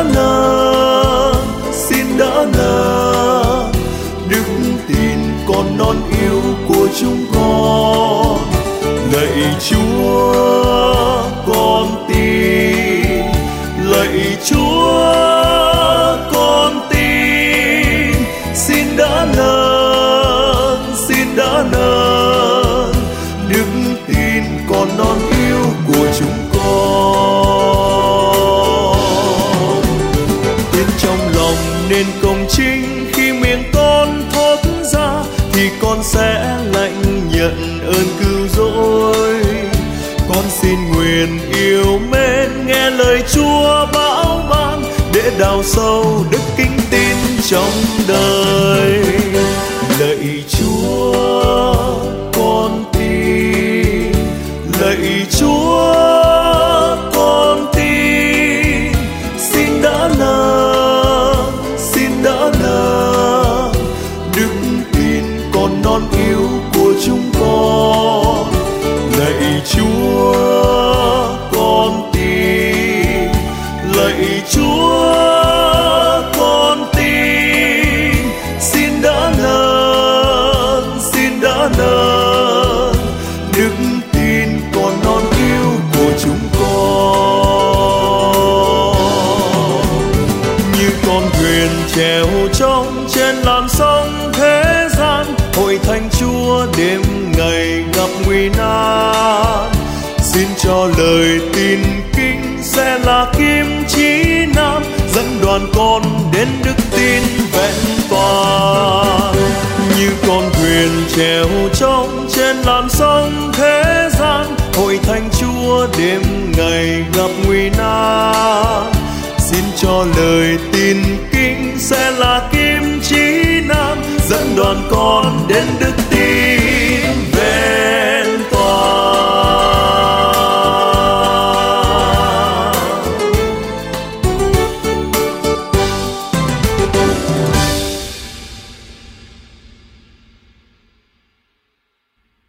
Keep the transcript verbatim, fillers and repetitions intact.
nâng, xin đã nâng đức tin con non yêu của chúng con. Lạy Chúa con tin, lạy Chúa con tin, xin đã nâng, xin đã nâng đức tin con non yêu của chúng con. Tin trong lòng nên công chính, khi miệng con thốt ra thì con sẽ lãnh nhận ơn cứu rỗi. Con xin nguyện yêu mến nghe lời Chúa bảo ban, để đào sâu đức kính tin trong đời. Lạy Chúa con tin, lạy Chúa con tin, xin đã nâng, xin đã nâng đức tin con non yêu của chúng con. Lạy Chúa con tin, lạy Chúa con tin, xin đã nâng, xin đã nâng đức tin con non yêu của chúng con. Như con thuyền chèo trông trên làn sông thế gian, hội thánh Chúa đêm ngày gặp nguy nan. Xin cho lời tin kinh sẽ là kim chí nam, dẫn đoàn con đến đức tin vẹn toàn. Như con thuyền chèo trông trên làn sông thế gian, hội thánh Chúa đêm ngày gặp nguy nan. Xin cho lời tin kinh sẽ là kim chí nam, dẫn đoàn con đến đức